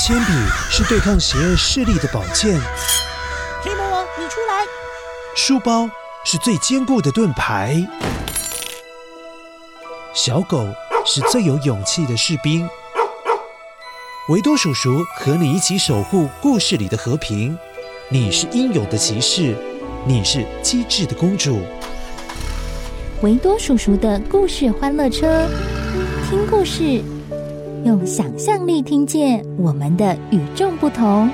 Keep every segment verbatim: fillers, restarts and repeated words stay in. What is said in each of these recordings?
铅笔是对抗邪恶势力的宝剑， 黑魔王，你出来！ 书包是最坚固的盾牌，小狗是最有勇气的士兵。维多叔叔和你一起守护故事里的和平。你是英勇的骑士，你是机智的公主。 维多叔叔的故事欢乐车，听故事，用想象力听见我们的与众不同。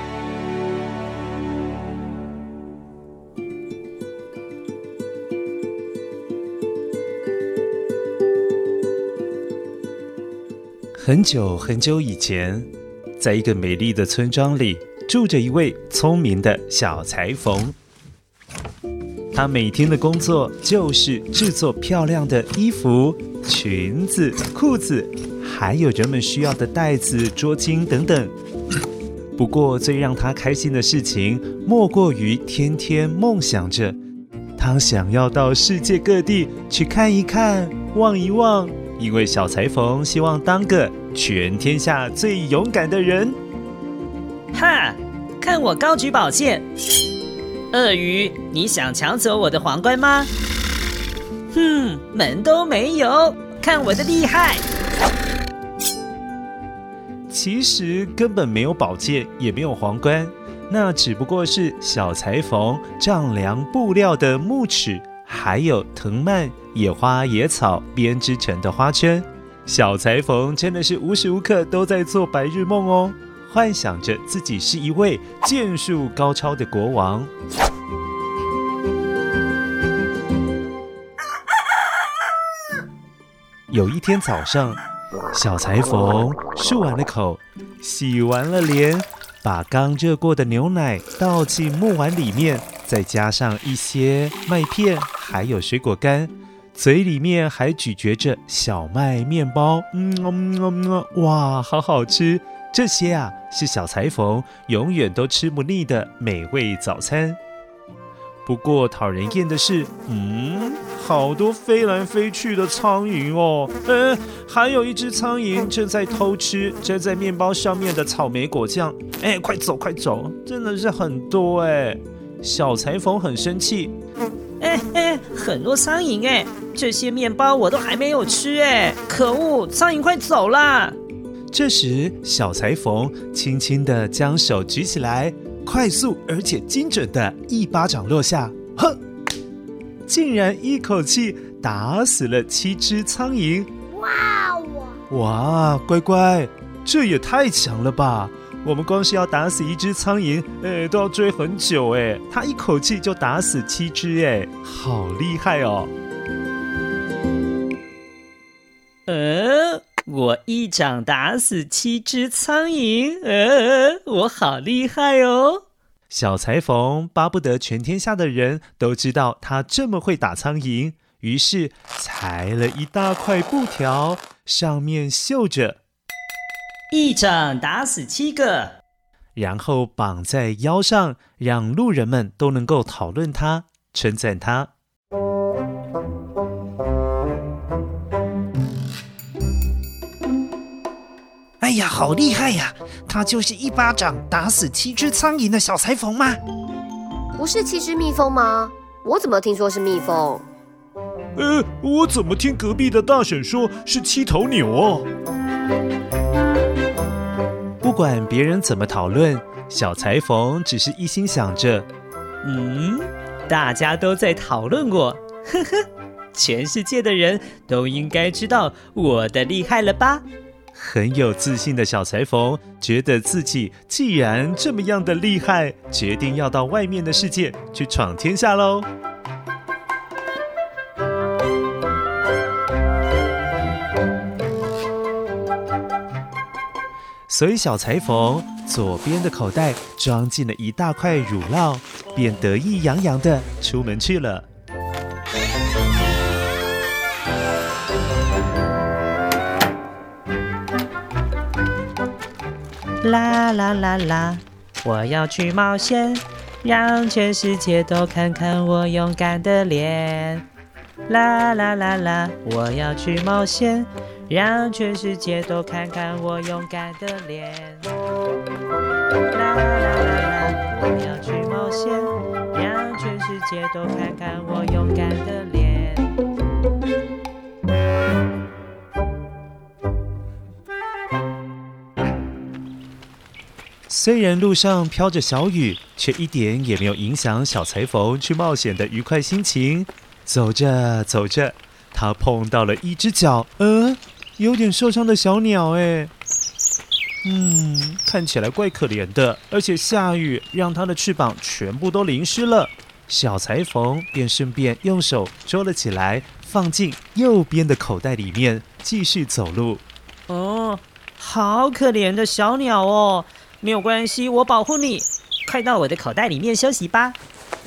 很久很久以前，在一个美丽的村庄里，住着一位聪明的小裁缝。他每天的工作就是制作漂亮的衣服、裙子、裤子，还有人们需要的袋子、桌巾等等。不过最让他开心的事情，莫过于天天梦想着他想要到世界各地去看一看、望一望，因为小裁缝希望当个全天下最勇敢的人。 哈，看我高举宝剑！鳄鱼，你想抢走我的皇冠吗？哼，门都没有，看我的厉害！ 其实根本没有宝剑，也没有皇冠，那只不过是小裁缝丈量布料的木尺，还有藤蔓、野花、野草编织成的花圈。小裁缝真的是无时无刻都在做白日梦哦，幻想着自己是一位剑术高超的国王。有一天早上，小裁缝漱完了口，洗完了脸，把刚热过的牛奶倒进木碗里面，再加上一些麦片，还有水果干，嘴里面还咀嚼着小麦面包，嗯嗯嗯嗯，哇，好好吃！这些啊，是小裁缝永远都吃不腻的美味早餐。不过讨人厌的是，嗯，好多飞来飞去的苍蝇哦，呃，还有一只苍蝇正在偷吃粘在面包上面的草莓果酱，哎，快走快走，真的是很多哎！小裁缝很生气， 哎哎，很多苍蝇哎，这些面包我都还没有吃哎，可恶，苍蝇快走啦！ 这时，小裁缝轻轻地将手举起来，快速而且精准的一巴掌落下，哼，竟然一口气打死了七只苍蝇！ 哇哦！ 哇，乖乖，这也太强了吧！我们光是要打死一只苍蝇，哎，都要追很久哎，他一口气就打死七只哎，好厉害哦！ 呃。我一掌打死七只苍蝇，呃，我好厉害哦！ 小裁缝巴不得全天下的人都知道他这么会打苍蝇，于是裁了一大块布条，上面绣着一掌打死七个， 然后绑在腰上，让路人们都能够讨论他，称赞他。 哎呀，好厉害呀！他就是一巴掌打死七只苍蝇的小裁缝吗？ 不是七只蜜蜂吗？我怎么听说是蜜蜂？ 呃，我怎么听隔壁的大婶说是七头牛哦？不管别人怎么讨论，小裁缝只是一心想着， 嗯，大家都在讨论我，呵呵，全世界的人都应该知道我的厉害了吧？ 很有自信的小裁缝觉得自己既然这么样的厉害，决定要到外面的世界去闯天下喽。所以小裁缝左边的口袋装进了一大块乳酪，便得意洋洋地出门去了。 啦啦啦啦，我要去冒险，让全世界都看看我勇敢的脸。啦啦啦啦，我要去冒险， 让全世界都看看我勇敢的脸。啦啦啦啦，我要去冒险，让全世界都看看我勇敢的脸。 虽然路上飘着小雨，却一点也没有影响小裁缝去冒险的愉快心情。走着走着，他碰到了一只脚，嗯，有点受伤的小鸟，哎，嗯，看起来怪可怜的，而且下雨让它的翅膀全部都淋湿了。小裁缝便顺便用手捉了起来，放进右边的口袋里面，继续走路。 哦，好可怜的小鸟哦。没有关系，我保护你，快到我的口袋里面休息吧。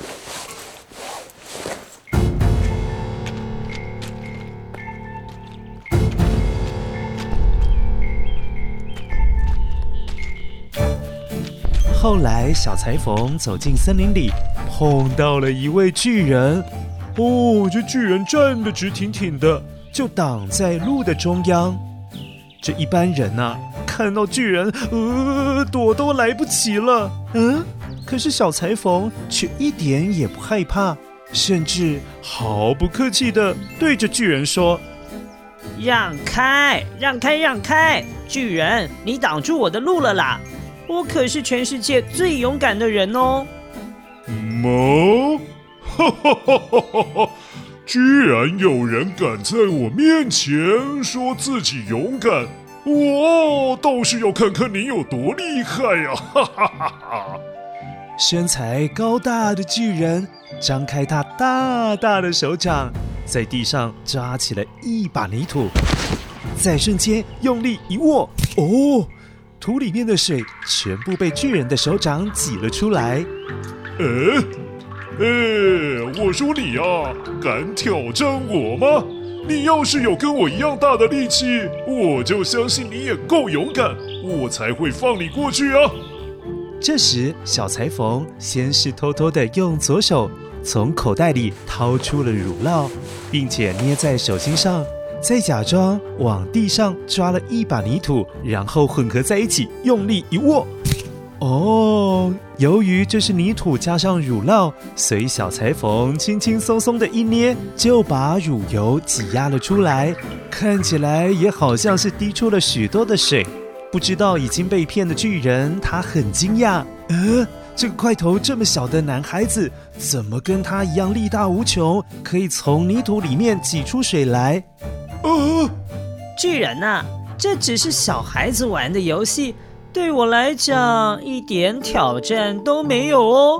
后来，小裁缝走进森林里，碰到了一位巨人。哦，这巨人站得直挺挺的，就挡在路的中央。这一般人啊，看到巨人，呃，躲都来不及了。嗯，可是小裁缝却一点也不害怕，甚至毫不客气地对着巨人说：“ 让开，让开，让开！巨人，你挡住我的路了啦！我可是全世界最勇敢的人哦！” 么？哈哈哈哈哈哈！居然有人敢在我面前说自己勇敢，我倒是要看看你有多厉害呀！哈哈哈哈！ 身材高大的巨人张开他大大的手掌，在地上抓起了一把泥土，在瞬间用力一握，哦，土里面的水全部被巨人的手掌挤了出来。 哎哎，我说你啊，敢挑战我吗？你要是有跟我一样大的力气，我就相信你也够勇敢，我才会放你过去啊！ 这时，小裁缝先是偷偷地用左手从口袋里掏出了乳酪，并且捏在手心上，再假装往地上抓了一把泥土，然后混合在一起，用力一握。哦，由于这是泥土加上乳酪，所以小裁缝轻轻松松的一捏，就把乳油挤压了出来，看起来也好像是滴出了许多的水。不知道已经被骗的巨人，他很惊讶，呃，这个块头这么小的男孩子，怎么跟他一样力大无穷，可以从泥土里面挤出水来？ 呃， 巨人啊，这只是小孩子玩的游戏，对我来讲一点挑战都没有哦。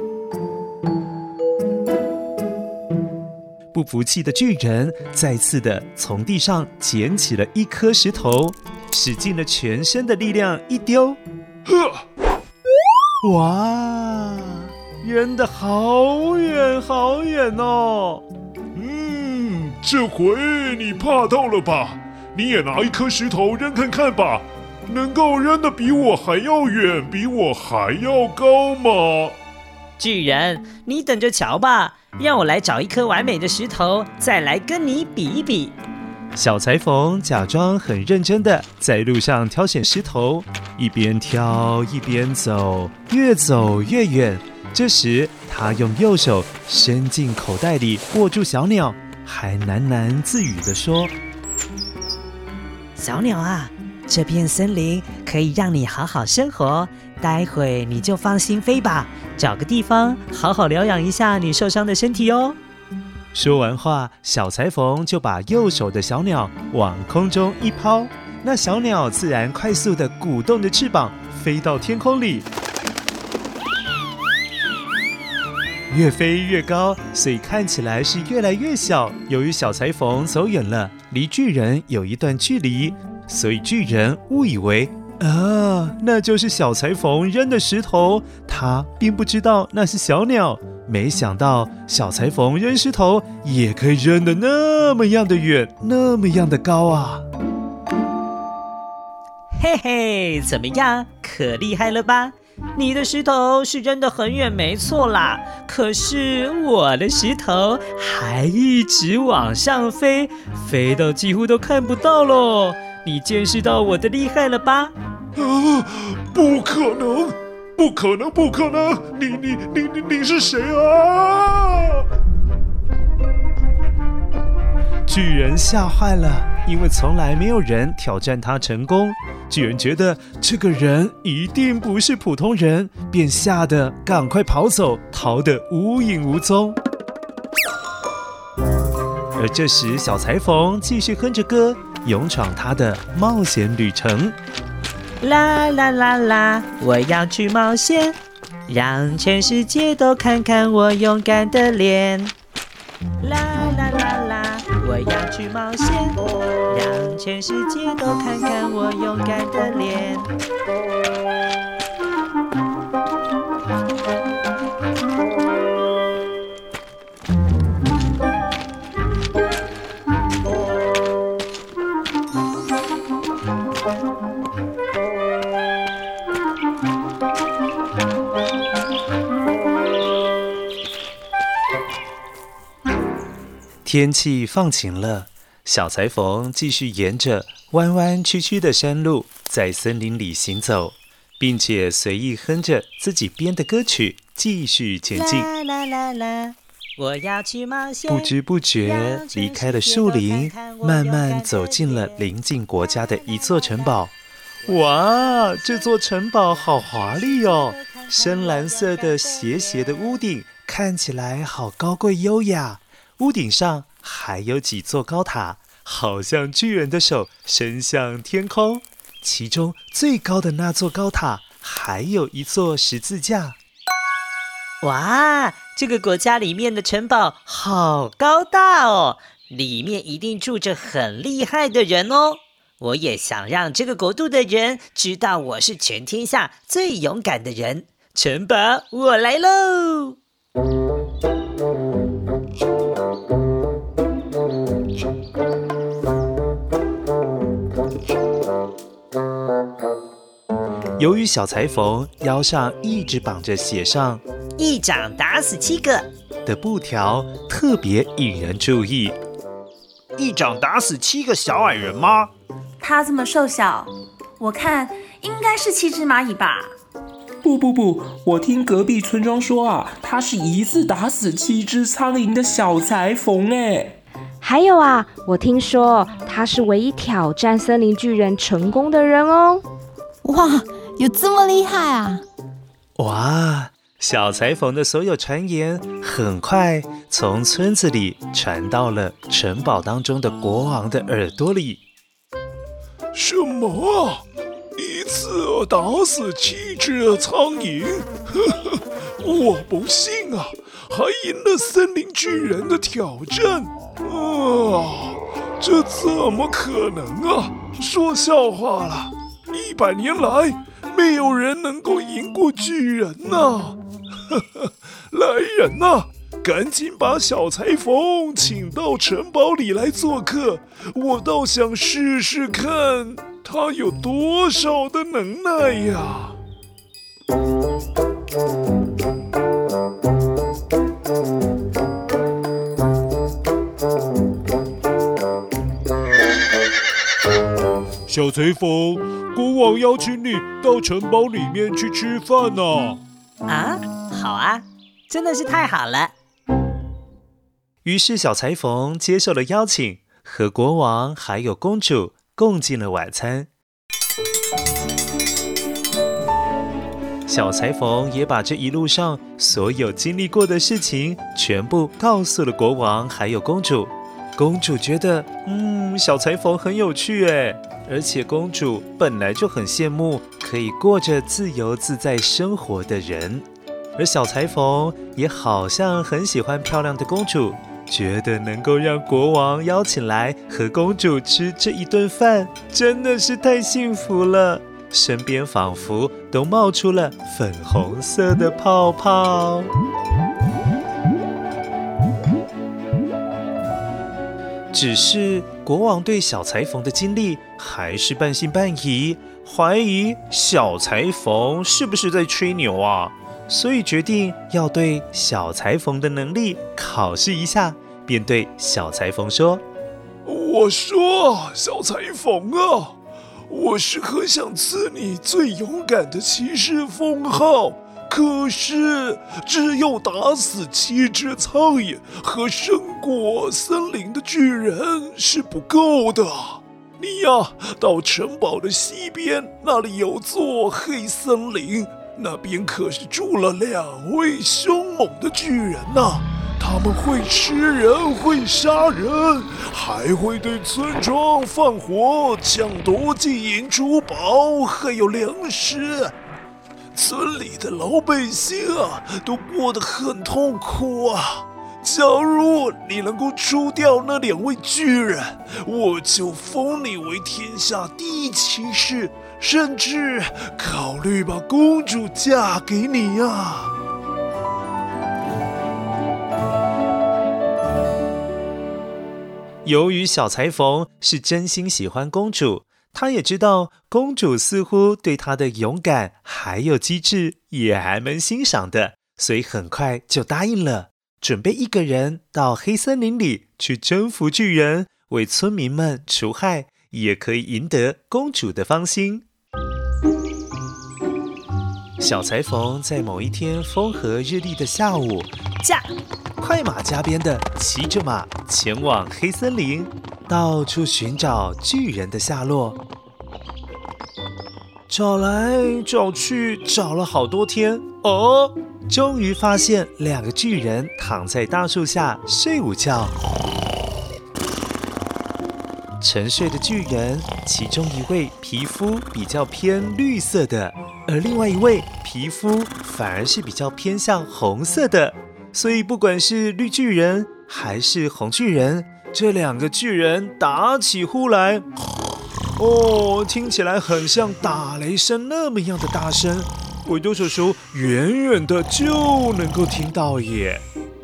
不服气的巨人再次的从地上捡起了一颗石头，使尽了全身的力量一丢， 呵， 哇，扔得好远好远哦！ 嗯，这回你怕到了吧？你也拿一颗石头扔看看吧，能够扔得比我还要远，比我还要高吗？ 巨人，你等着瞧吧，让我来找一颗完美的石头，再来跟你比一比。 小裁缝假装很认真的在路上挑选石头，一边挑一边走，越走越远。这时，他用右手伸进口袋里握住小鸟，还喃喃自语地说：“ 小鸟啊，这片森林可以让你好好生活，待会你就放心飞吧，找个地方好好疗养一下你受伤的身体哦。” 说完话，小裁缝就把右手的小鸟往空中一抛，那小鸟自然快速地鼓动着翅膀飞到天空里，越飞越高，所以看起来是越来越小。由于小裁缝走远了，离巨人有一段距离，所以巨人误以为啊，那就是小裁缝扔的石头，他并不知道那是小鸟。没想到小裁缝扔石头也可以扔得那么样的远，那么样的高啊！ 嘿嘿，怎么样？可厉害了吧？ 你的石头是扔得很远没错啦，可是我的石头还一直往上飞，飞到几乎都看不到咯。你见识到我的厉害了吧？ 啊，不可能，不可能，不可能！你你你你你是谁啊？ 巨人吓坏了，因为从来没有人挑战他成功。巨人觉得这个人一定不是普通人，便吓得赶快跑走，逃得无影无踪。而这时，小裁缝继续哼着歌，勇闯他的冒险旅程。 啦啦啦啦，我要去冒险，让全世界都看看我勇敢的脸。啦啦啦啦，我要去冒险，让全世界都看看我勇敢的脸。 天气放晴了，小裁缝继续沿着弯弯曲曲的山路在森林里行走，并且随意哼着自己编的歌曲继续前进。 啦啦啦啦，我要去冒险。 不知不觉离开了树林，慢慢走进了邻近国家的一座城堡。哇，这座城堡好华丽哦！深蓝色的斜斜的屋顶看起来好高贵优雅。屋顶上还有几座高塔，好像巨人的手伸向天空。其中最高的那座高塔还有一座十字架。 哇，这个国家里面的城堡好高大哦，里面一定住着很厉害的人哦。我也想让这个国度的人知道我是全天下最勇敢的人。城堡，我来喽！ 由于小裁缝腰上一直绑着写上一掌打死七个的布条，特别引人注意。 一掌打死七个小矮人吗？ 他这么瘦小，我看应该是七只蚂蚁吧。 不不不，我听隔壁村庄说啊，他是一次打死七只苍蝇的小裁缝哎。 还有啊，我听说他是唯一挑战森林巨人成功的人哦。 哇，有这么厉害啊！ 哇，小裁缝的所有传言很快从村子里传到了城堡当中的国王的耳朵里。 什么啊？一次打死七只苍蝇？呵呵，我不信啊！还赢了森林巨人的挑战啊！这怎么可能啊？说笑话了！一百年来，没有人能够赢过巨人呐、啊！呵呵，来人呐、啊，赶紧把小裁缝请到城堡里来做客，我倒想试试看他有多少的能耐呀！小裁缝，国王邀请你到城堡里面去吃饭呢、 啊。啊，好啊，真的是太好了。 于是小裁缝接受了邀请，和国王还有公主共进了晚餐。小裁缝也把这一路上所有经历过的事情全部告诉了国王还有公主。公主觉得，嗯，小裁缝很有趣耶，而且公主本来就很羡慕可以过着自由自在生活的人。而小裁缝也好像很喜欢漂亮的公主，觉得能够让国王邀请来和公主吃这一顿饭，真的是太幸福了。身边仿佛都冒出了粉红色的泡泡。只是国王对小裁缝的经历还是半信半疑， 怀疑小裁缝是不是在吹牛啊，所以决定要对小裁缝的能力考试一下，便对小裁缝说： 我说，小裁缝啊，我是很想赐你最勇敢的骑士封号，可是只有打死七只苍蝇和胜过森林的巨人是不够的。你呀，到城堡的西边，那里有座黑森林，那边可是住了两位凶猛的巨人呐、啊。他们会吃人，会杀人，还会对村庄放火，抢夺金银珠宝，还有粮食。村里的老百姓啊，都过得很痛苦啊。假如你能够除掉那两位巨人，我就封你为天下第一骑士，甚至考虑把公主嫁给你啊。 由于小裁缝是真心喜欢公主，他也知道公主似乎对他的勇敢还有机智也还蛮欣赏的，所以很快就答应了，准备一个人到黑森林里去征服巨人，为村民们除害，也可以赢得公主的芳心。小裁缝在某一天风和日丽的下午，驾快马加鞭地骑着马前往黑森林，到处寻找巨人的下落。找来找去，找了好多天，哦，终于发现两个巨人躺在大树下睡午觉。沉睡的巨人，其中一位皮肤比较偏绿色的，而另外一位皮肤反而是比较偏向红色的。所以不管是绿巨人还是红巨人，这两个巨人打起呼来，哦，听起来很像打雷声那么样的大声，维多叔叔远远的就能够听到耶。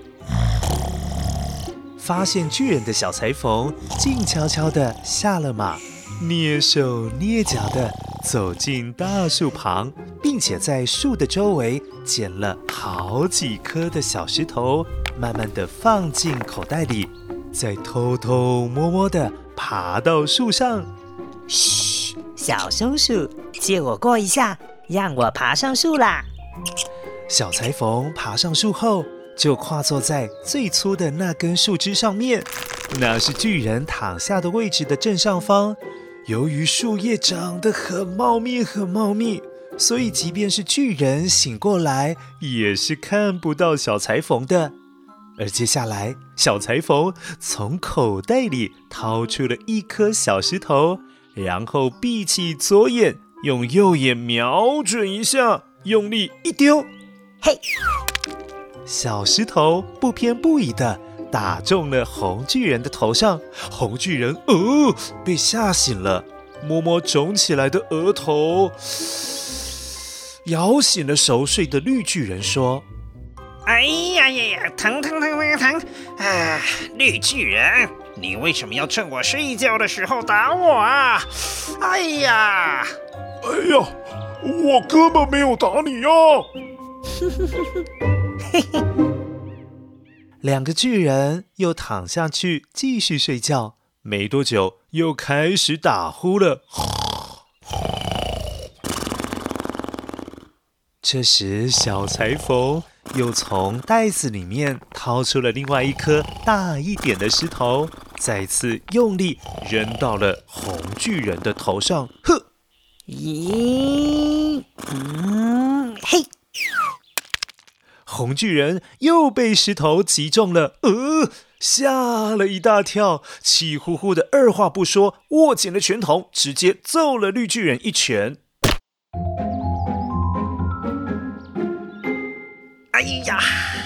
发现巨人的小裁缝静悄悄地下了马，蹑手蹑脚地走进大树旁，并且在树的周围捡了好几颗的小石头，慢慢地放进口袋里，再偷偷摸摸地爬到树上。 嘘，小松鼠，借我过一下，让我爬上树啦。 小裁缝爬上树后，就跨坐在最粗的那根树枝上面，那是巨人躺下的位置的正上方。由于树叶长得很茂密很茂密，所以即便是巨人醒过来，也是看不到小裁缝的。而接下来，小裁缝从口袋里掏出了一颗小石头，然后闭起左眼，用右眼瞄准一下，用力一丢，嘿！小石头不偏不倚地打中了红巨人的头上，红巨人哦被吓醒了，摸摸肿起来的额头，摇醒了熟睡的绿巨人说： 哎呀呀呀，疼疼疼疼疼！啊，绿巨人，你为什么要趁我睡觉的时候打我啊？哎呀！ 哎呀，我根本没有打你啊！ 两个巨人又躺下去继续睡觉，没多久又开始打呼了。这时小裁缝又从袋子里面掏出了另外一颗大一点的石头，再次用力扔到了红巨人的头上。呵， 咦，嗯，嘿！ 红巨人又被石头击中了，呃，吓了一大跳，气呼呼的二话不说，握紧了拳头，直接揍了绿巨人一拳。 哎呀，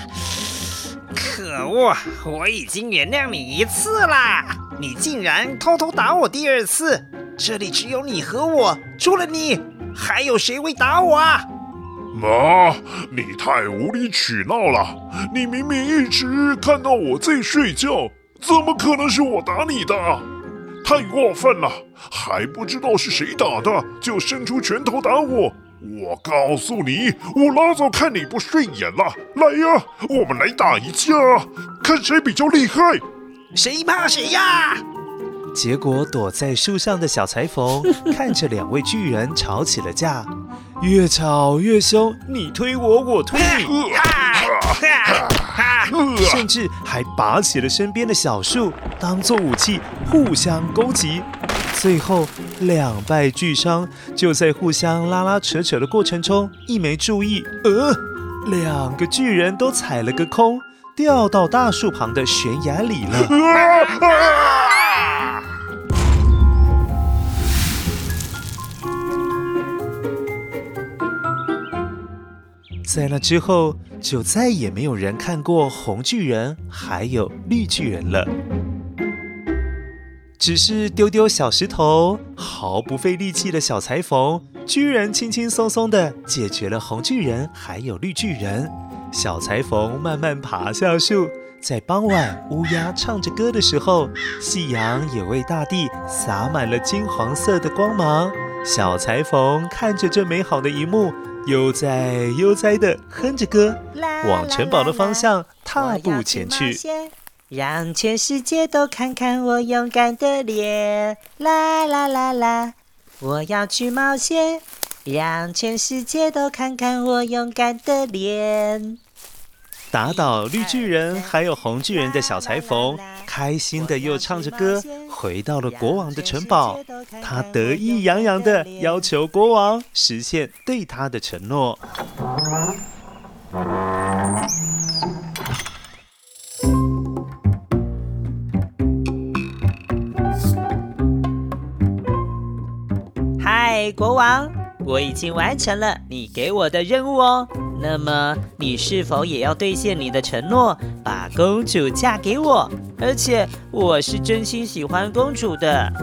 可恶！我已经原谅你一次啦，你竟然偷偷打我第二次！这里只有你和我，除了你，还有谁会打我啊？ 妈，你太无理取闹了！你明明一直看到我在睡觉，怎么可能是我打你的？ 太过分了！还不知道是谁打的，就伸出拳头打我。我告诉你，我老早看你不顺眼了。来呀，我们来打一架，看谁比较厉害。 谁怕谁呀！ 结果躲在树上的小裁缝看着两位巨人吵起了架，越吵越凶，你推我，我推你，甚至还拔起了身边的小树当作武器，互相攻击。最后两败俱伤，就在互相拉拉扯扯的过程中，一没注意，呃，两个巨人都踩了个空，掉到大树旁的悬崖里了。在那之后，就再也没有人看过红巨人还有绿巨人了。只是丢丢小石头，毫不费力气的小裁缝，居然轻轻松松地解决了红巨人还有绿巨人。小裁缝慢慢爬下树，在傍晚乌鸦唱着歌的时候，夕阳也为大地洒满了金黄色的光芒。小裁缝看着这美好的一幕，悠哉悠哉地哼着歌，往城堡的方向踏步前去。 让全世界都看看我勇敢的脸，啦啦啦啦！我要去冒险，让全世界都看看我勇敢的脸。 打倒绿巨人还有红巨人的小裁缝，开心的又唱着歌，回到了国王的城堡。他得意洋洋的要求国王实现对他的承诺。 嗨，国王，我已经完成了你给我的任务哦。那么，你是否也要兑现你的承诺，把公主嫁给我？而且，我是真心喜欢公主的。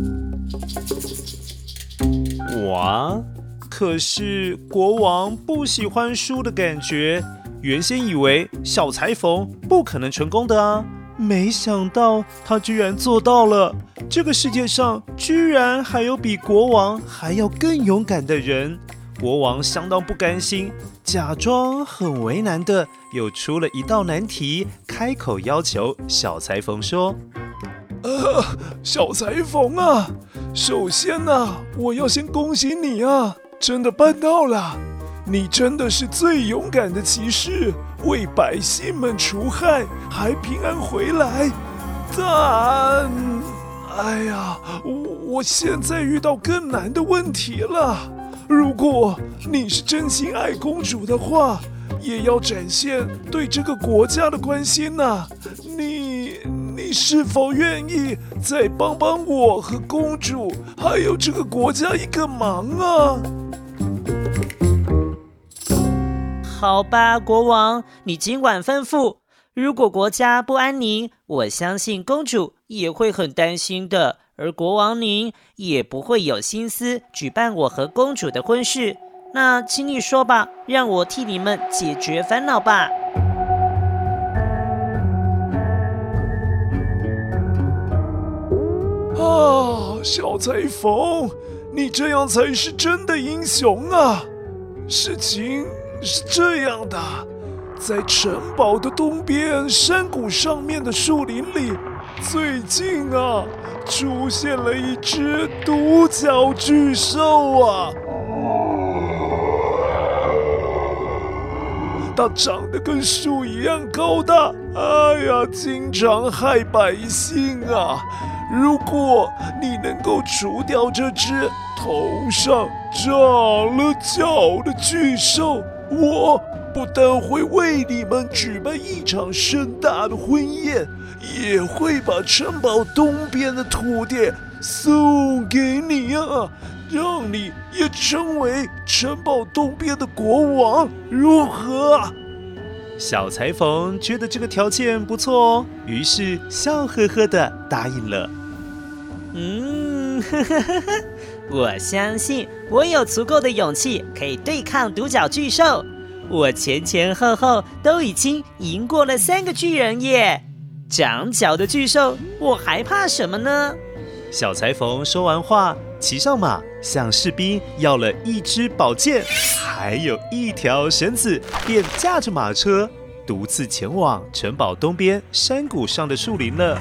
哇，可是国王不喜欢输的感觉，原先以为小裁缝不可能成功的啊。没想到他居然做到了！这个世界上居然还有比国王还要更勇敢的人。国王相当不甘心，假装很为难的又出了一道难题，开口要求小裁缝说： 呃，小裁缝啊，首先啊，我要先恭喜你啊，真的办到了！你真的是最勇敢的骑士，为百姓们除害，还平安回来。但，哎呀，我我现在遇到更难的问题了。如果你是真心爱公主的话，也要展现对这个国家的关心呐、啊。你你是否愿意再帮帮我和公主，还有这个国家一个忙啊？ 好吧，国王，你尽管吩咐。如果国家不安宁，我相信公主也会很担心的，而国王您也不会有心思举办我和公主的婚事。那请你说吧，让我替你们解决烦恼吧。 啊，小裁缝，你这样才是真的英雄啊！事情是这样的，在城堡的东边山谷上面的树林里，最近啊，出现了一只独角巨兽啊！它长得跟树一样高大，哎呀，经常害百姓啊！如果你能够除掉这只头上长了角的巨兽，我不但会为你们举办一场盛大的婚宴，也会把城堡东边的土地送给你啊，让你也成为城堡东边的国王，如何啊？ 小裁缝觉得这个条件不错哦，于是笑呵呵地答应了。 嗯，呵呵呵呵，我相信我有足够的勇气可以对抗独角巨兽。我前前后后都已经赢过了三个巨人耶，长角的巨兽我还怕什么呢？ 小裁缝说完话，骑上马，向士兵要了一支宝剑，还有一条绳子，便驾着马车，独自前往城堡东边山谷上的树林了。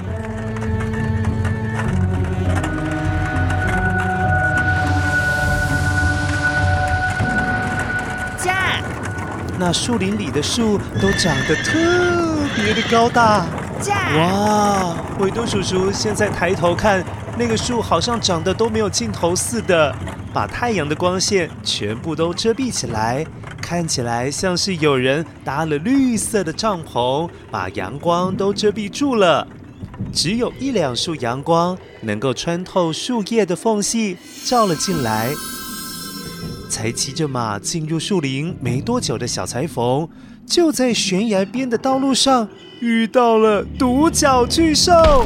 驾！ 那树林里的树都长得特别的高大。哇！维多叔叔现在抬头看，那个树好像长得都没有尽头似的，把太阳的光线全部都遮蔽起来，看起来像是有人搭了绿色的帐篷，把阳光都遮蔽住了。只有一两束阳光能够穿透树叶的缝隙，照了进来。才骑着马进入树林没多久的小裁缝，就在悬崖边的道路上遇到了独角巨兽。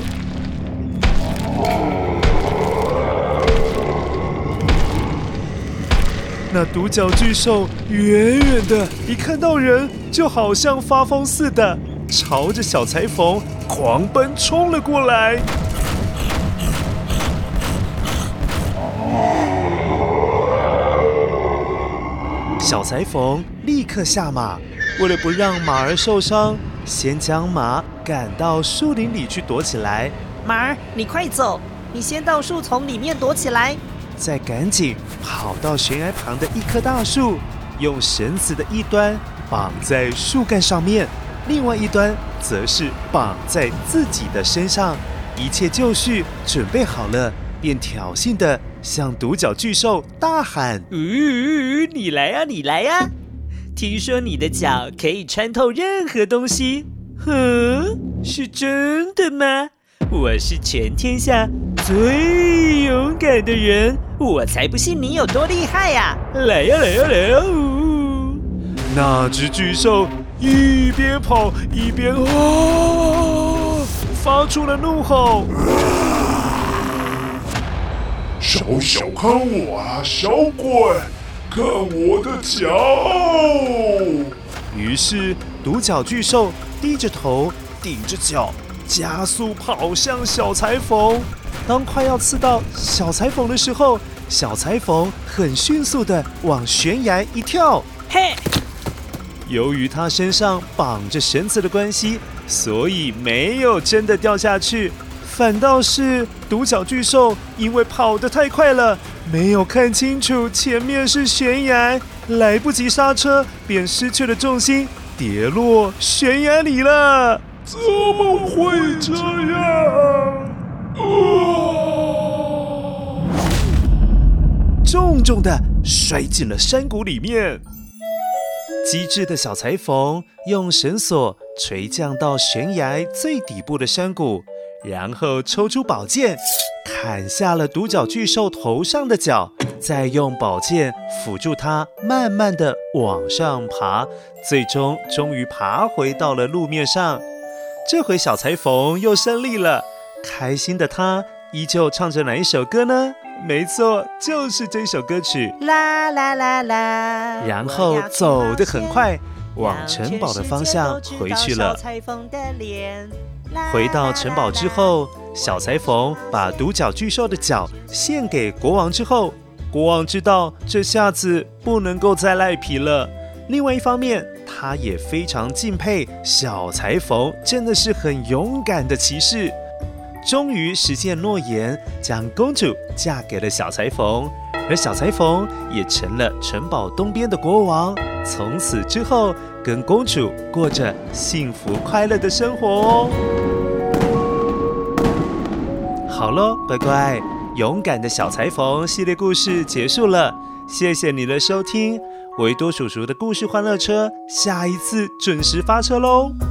那独角巨兽远远的一看到人，就好像发疯似的，朝着小裁缝狂奔冲了过来。小裁缝立刻下马，为了不让马儿受伤，先将马赶到树林里去躲起来。 马儿，你快走，你先到树丛里面躲起来。 再赶紧跑到悬崖旁的一棵大树，用绳子的一端绑在树干上面，另外一端则是绑在自己的身上。一切就绪，准备好了，便挑衅地向独角巨兽大喊： 呜、呃，你来呀、啊，你来呀、啊！听说你的脚可以穿透任何东西，哼，是真的吗？我是全天下最勇敢的人，我才不信你有多厉害呀、啊！来呀、啊，来呀、啊，来呀、啊！ 那只巨兽一边跑一边哦，发出了怒吼。 少小看我啊，小鬼！看我的脚！ 于是独角巨兽低着头，顶着脚，加速跑向小裁缝。当快要刺到小裁缝的时候，小裁缝很迅速地往悬崖一跳。 嘿！ 由于他身上绑着绳子的关系，所以没有真的掉下去。反倒是独角巨兽因为跑得太快了，没有看清楚前面是悬崖，来不及刹车，便失去了重心，跌落悬崖里了。 怎么会这样？ 哦、重重的摔进了山谷里面。机智的小裁缝用绳索垂降到悬崖最底部的山谷，然后抽出宝剑，砍下了独角巨兽头上的角，再用宝剑辅助它慢慢的往上爬，最终终于爬回到了路面上。这回小裁缝又胜利了，开心的他依旧唱着哪一首歌呢？没错，就是这首歌曲。 啦啦啦啦， 然后走得很快，往城堡的方向回去了。回到城堡之后，小裁缝把独角巨兽的角献给国王之后，国王知道这下子不能够再赖皮了。另外一方面，他也非常敬佩小裁缝，真的是很勇敢的骑士。终于实现诺言，将公主嫁给了小裁缝，而小裁缝也成了城堡东边的国王。从此之后，跟公主过着幸福快乐的生活哦。好咯，乖乖，勇敢的小裁缝系列故事结束了，谢谢你的收听。维多叔叔的故事欢乐车，下一次准时发车咯。